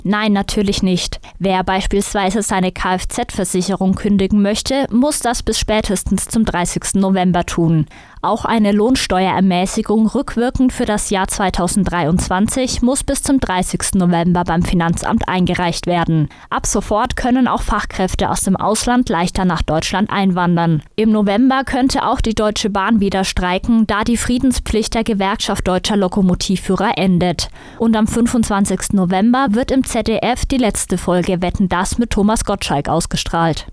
Nein, natürlich nicht. Wer beispielsweise seine Kfz-Versicherung kündigen möchte, muss das bis spätestens zum 30. November tun. Auch eine Lohnsteuerermäßigung rückwirkend für das Jahr 2023 muss bis zum 30. November beim Finanzamt eingereicht werden. Ab sofort können auch Fachkräfte aus dem Ausland leichter nach Deutschland einwandern. Im November könnte auch die Deutsche Bahn wieder streiken, da die Friedenspflicht der Gewerkschaft Deutscher Lokomotivführer endet. Und am 25. November wird im ZDF die letzte Folge Wetten, dass mit Thomas Gottschalk ausgestrahlt.